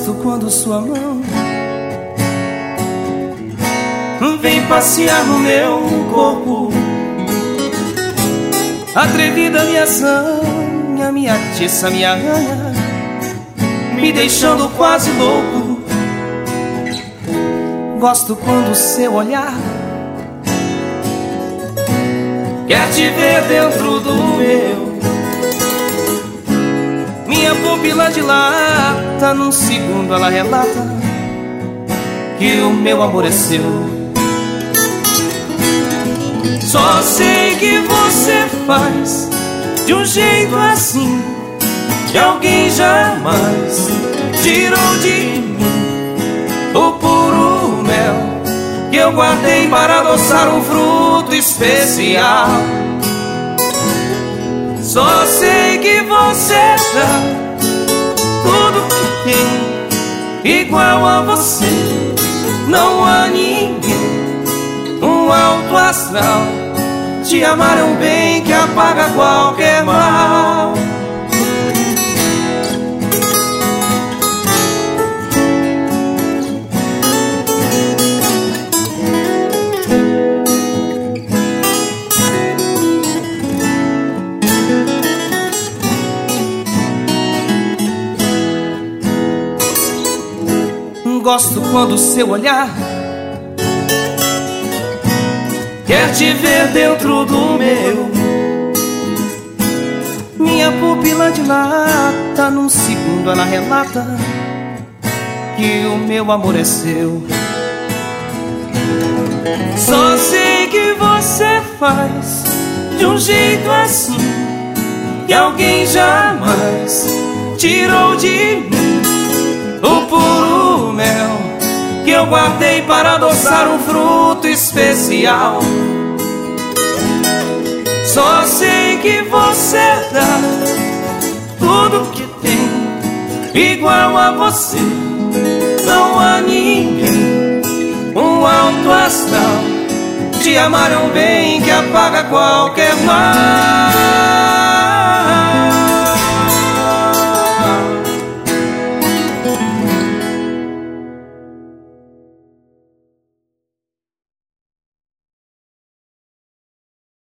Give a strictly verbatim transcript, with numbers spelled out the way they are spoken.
Gosto quando sua mão vem passear no meu corpo. Atrevida minha sanha, minha atiça, minha ranha, me deixando quase louco. Gosto quando seu olhar quer te ver dentro do meu. Minha pupila dilata, num segundo ela relata que o meu amor é seu. Só sei que você faz de um jeito assim que alguém jamais tirou de mim o puro mel que eu guardei para adoçar um fruto especial. Só sei que você dá tudo que tem igual a você. Não há ninguém, um alto astral, te amar é um bem que apaga qualquer mal. Gosto quando seu olhar quer te ver dentro do meu. Minha pupila dilata, num segundo ela relata que o meu amor é seu. Só sei que você faz de um jeito assim que alguém jamais tirou de mim o puro mel que eu guardei para adoçar um fruto especial. Só sei que você dá tudo que tem igual a você. Não há ninguém, um alto astral, te amar é um bem que apaga qualquer mal.